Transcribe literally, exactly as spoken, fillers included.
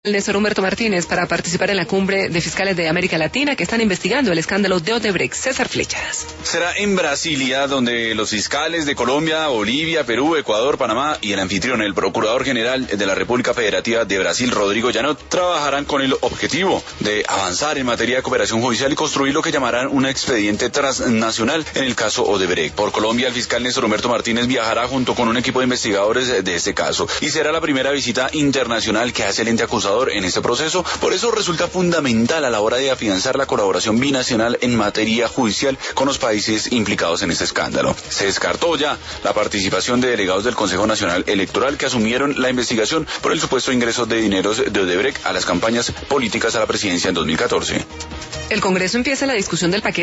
Néstor Humberto Martínez para participar en la cumbre de fiscales de América Latina que están investigando el escándalo de Odebrecht. César Flechas. Será en Brasilia, donde los fiscales de Colombia, Bolivia, Perú, Ecuador, Panamá y el anfitrión, el Procurador General de la República Federativa de Brasil, Rodrigo Janot, trabajarán con el objetivo de avanzar en materia de cooperación judicial y construir lo que llamarán un expediente transnacional en el caso Odebrecht. Por Colombia, el fiscal Néstor Humberto Martínez viajará junto con un equipo de investigadores de este caso y será la primera visita internacional que hace el ente acusador en este proceso. Por eso resulta fundamental a la hora de afianzar la colaboración binacional en materia judicial con los países implicados en este escándalo. Se descartó ya la participación de delegados del Consejo Nacional Electoral que asumieron la investigación por el supuesto ingreso de dineros de Odebrecht a las campañas políticas a la presidencia en dos mil catorce. El Congreso empieza la discusión del paquete